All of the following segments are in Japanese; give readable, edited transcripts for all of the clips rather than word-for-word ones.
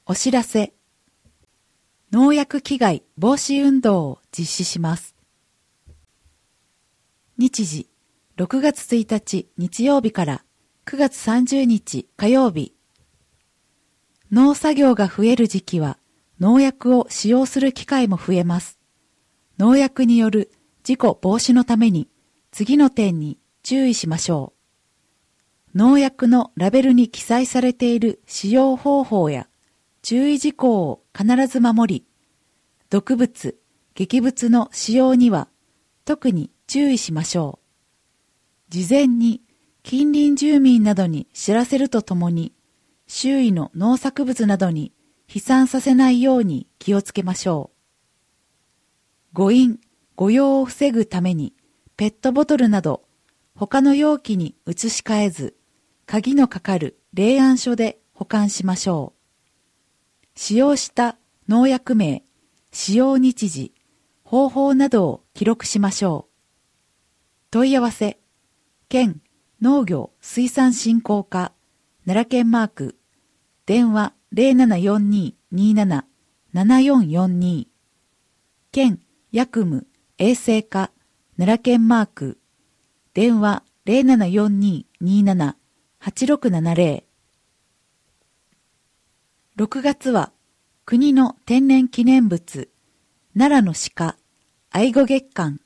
お知らせ。農薬危害防止運動を実施します。日時、6月1日日曜日から9月30日火曜日。農作業が増える時期は農薬を使用する機会も増えます。農薬による事故防止のために次の点に注意しましょう。農薬のラベルに記載されている使用方法や注意事項を必ず守り、毒物、劇物の使用には特に注意しましょう。事前に近隣住民などに知らせるとともに、周囲の農作物などに飛散させないように気をつけましょう。誤飲、誤用を防ぐために、ペットボトルなど他の容器に移し替えず、鍵のかかる冷暗所で保管しましょう。使用した農薬名、使用日時、方法などを記録しましょう。問い合わせ、県農業水産振興課、奈良県マーク、電話0742277442、県薬務衛生課、奈良県マーク、電話0742278670。6月は国の天然記念物、奈良の鹿、愛護月間。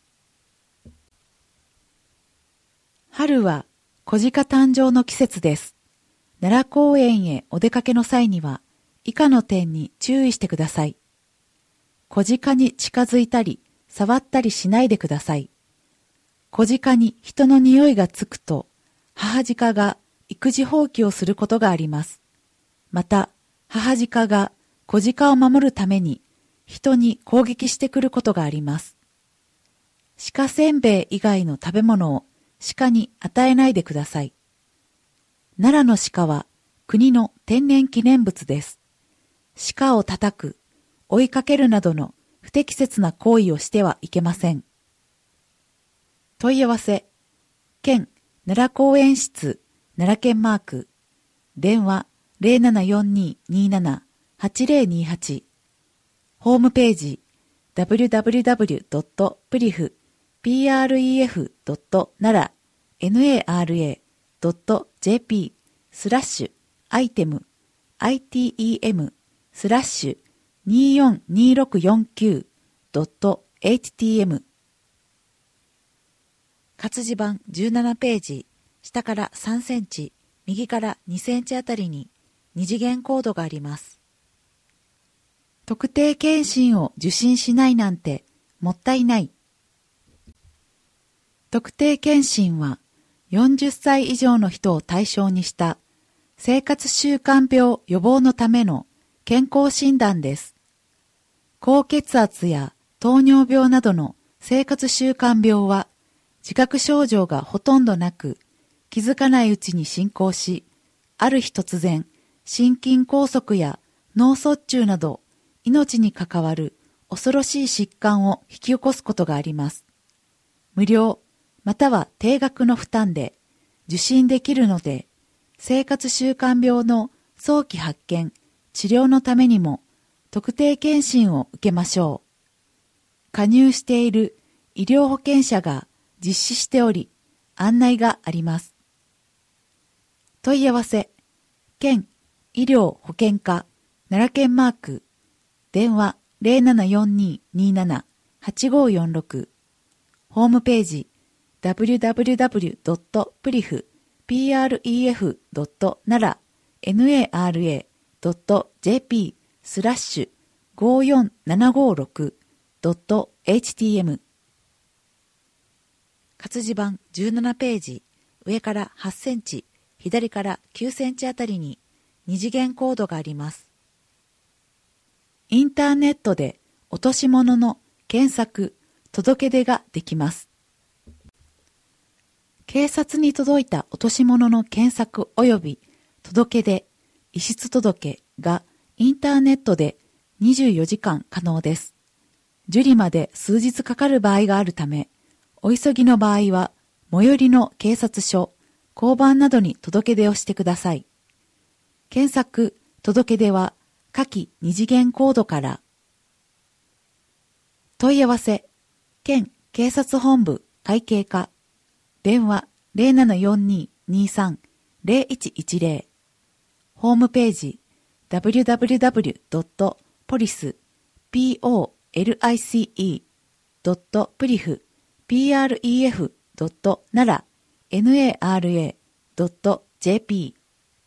春は子鹿誕生の季節です。奈良公園へお出かけの際には、以下の点に注意してください。子鹿に近づいたり、触ったりしないでください。子鹿に人の匂いがつくと、母鹿が育児放棄をすることがあります。また、母鹿が子鹿を守るために人に攻撃してくることがあります。鹿せんべい以外の食べ物を鹿に与えないでください。奈良の鹿は国の天然記念物です。鹿を叩く、追いかけるなどの不適切な行為をしてはいけません。問い合わせ、県奈良公園室奈良県マーク、電話0742278028、ホームページ www.pref.nara.jp/item/242649.htm 活字版17ページ、下から3センチ、右から2センチあたりに二次元コードがあります。特定健診を受診しないなんてもったいない。特定健診は40歳以上の人を対象にした生活習慣病予防のための健康診断です。高血圧や糖尿病などの生活習慣病は自覚症状がほとんどなく、気づかないうちに進行し、ある日突然、心筋梗塞や脳卒中など命に関わる恐ろしい疾患を引き起こすことがあります。無料または低額の負担で受診できるので、生活習慣病の早期発見、治療のためにも特定健診を受けましょう。加入している医療保険者が実施しており、案内があります。問い合わせ、県医療保険課奈良県マーク、電話0742278546、ホームページ www.pref.nara.jp/54756.htm 活字版17ページ、上から8センチ、左から9センチあたりに二次元コードがあります。インターネットで落とし物の検索、届け出ができます。警察に届いた落とし物の検索及び届け出、遺失届がインターネットで24時間可能です。受理まで数日かかる場合があるため、お急ぎの場合は最寄りの警察署、交番などに届け出をしてください。検索、届け出は下記二次元コードから。問い合わせ、県警察本部会計課、電話0742-23-0110、ホームページ www.police.pref.nara.jp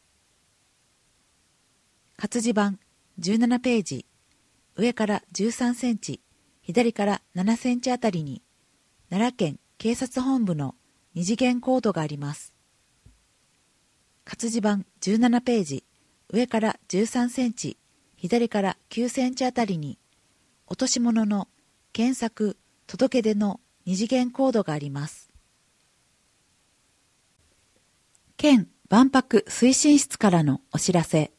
活字版17ページ、上から13センチ、左から7センチあたりに、奈良県警察本部の二次元コードがあります。活字版17ページ、上から13センチ、左から9センチあたりに、落とし物の検索、届け出の二次元コードがあります。県万博推進室からのお知らせ。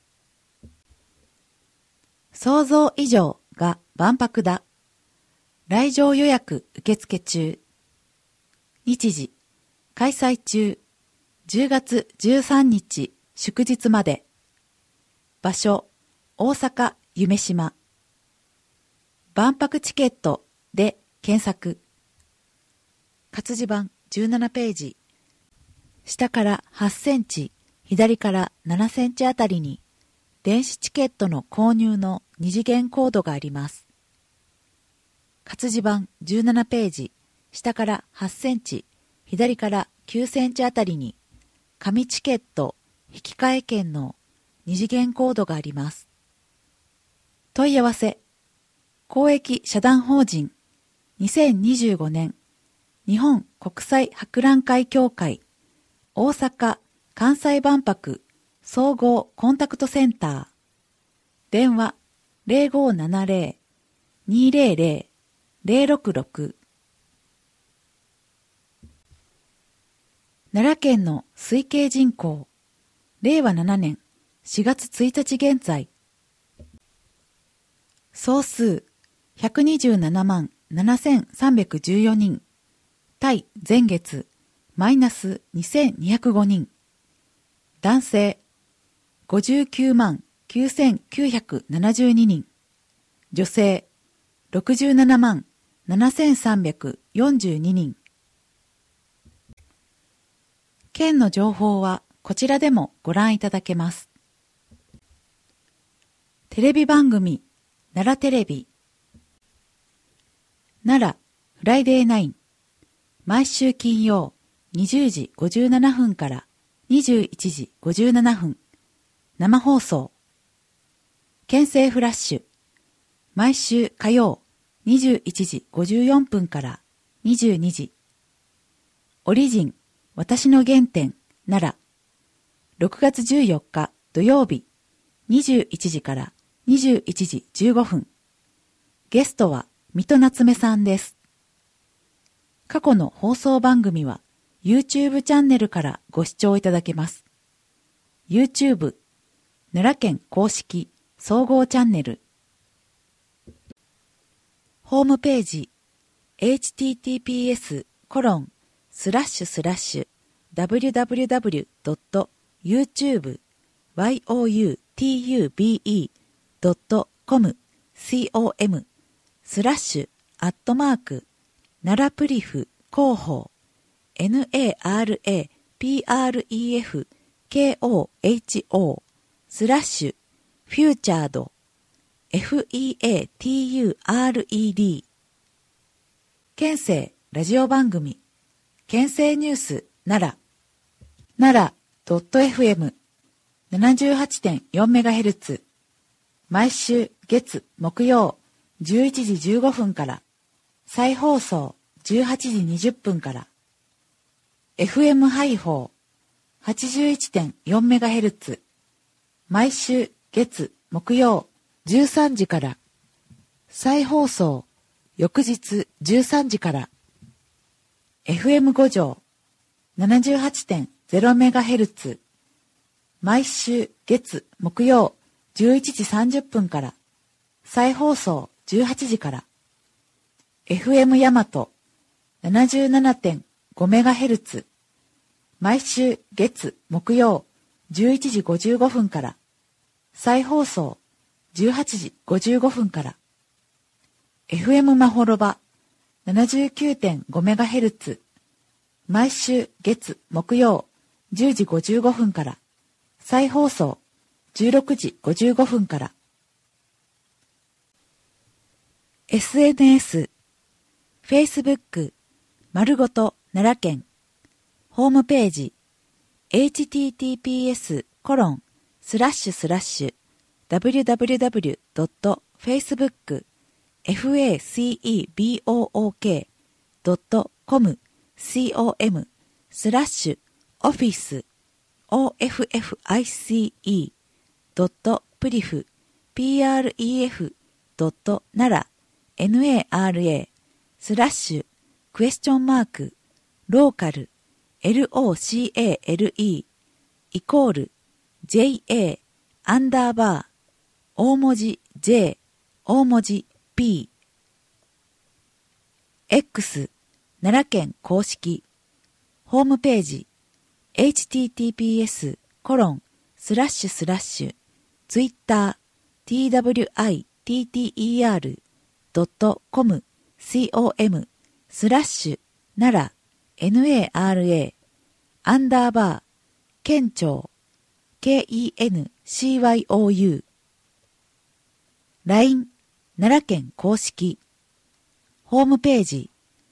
想像以上が万博だ。来場予約受付中。日時、開催中。10月13日祝日まで。場所、大阪夢洲。万博チケットで検索。活字版17ページ。下から8センチ、左から7センチあたりに、電子チケットの購入の二次元コードがあります。活字版17ページ、下から8センチ、左から9センチあたりに、紙チケット、引換券の二次元コードがあります。問い合わせ、公益社団法人、2025年、日本国際博覧会協会、大阪・関西万博総合コンタクトセンター、電話0570-200-066。奈良県の推計人口、令和7年4月1日現在、総数127万7314人、対前月マイナス2205人、男性59万9972人、女性67万7342人。県の情報はこちらでもご覧いただけます。テレビ番組、奈良テレビ。奈良フライデーナイン。毎週金曜20時57分から21時57分。生放送。県政フラッシュ。毎週火曜21時54分から22時。オリジン、私の原点、奈良。6月14日土曜日、21時から21時15分。ゲストは水戸夏目さんです。過去の放送番組は YouTube チャンネルからご視聴いただけます。YouTube、奈良県公式総合チャンネル。ホームページ、https://www.youtube.com/奈良プリフ広報 NARAPREFKOHO/FEATURED FEATURED 県政ラジオ番組県政ニュース奈良 奈良 .fm78.4MHz 毎週月木曜11時15分から再放送18時20分から FM ハイフォー 81.4MHz 毎週月木曜13時から再放送翌日13時から FM 五条 78.0MHz 毎週月木曜11時30分から再放送18時から FM 大和 77.5MHz 毎週月木曜11時55分から再放送 18時55分から。FM まほろば 79.5MHz 毎週月木曜10時55分から。再放送16時55分から。SNS Facebook 丸ごと奈良県ホームページ https://locale.rocale/X 奈良県公式ホームページ https://twitter.com/nara_県庁 KENCYOU LINE 奈良県公式ホームページ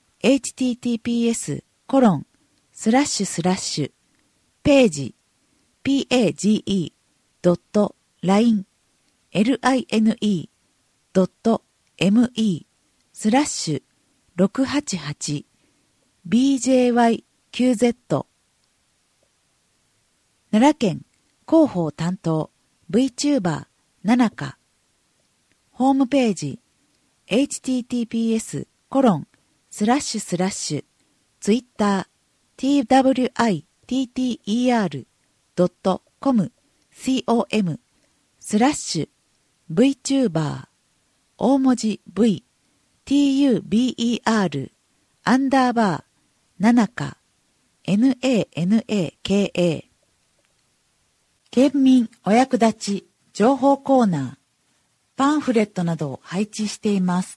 https://page page.line/688BJYQZ 奈良県広報担当 VTuber ななかホームページ https://twitter.com/VTuber 大文字 V TUBER アンダーバーななか NANAKA 県民お役立ち情報コーナーパンフレットなどを配置しています。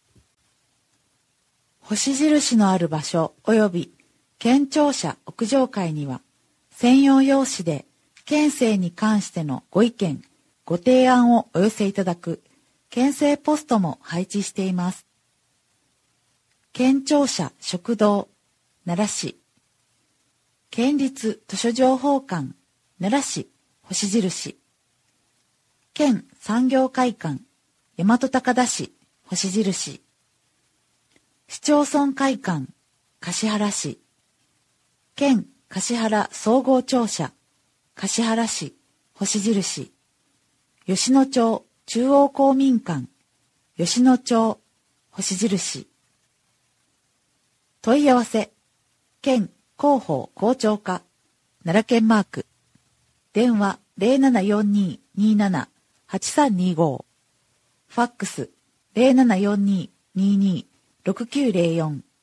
星印のある場所及び県庁舎屋上階には専用用紙で県政に関してのご意見、ご提案をお寄せいただく県政ポストも配置しています。県庁舎食堂奈良市県立図書情報館奈良市星印県産業会館大和高田市星印市町村会館橿原市県橿原総合庁舎橿原市星印吉野町中央公民館吉野町星印問い合わせ県広報広聴課奈良県マーク電話 0742278325 ファックス 0742226904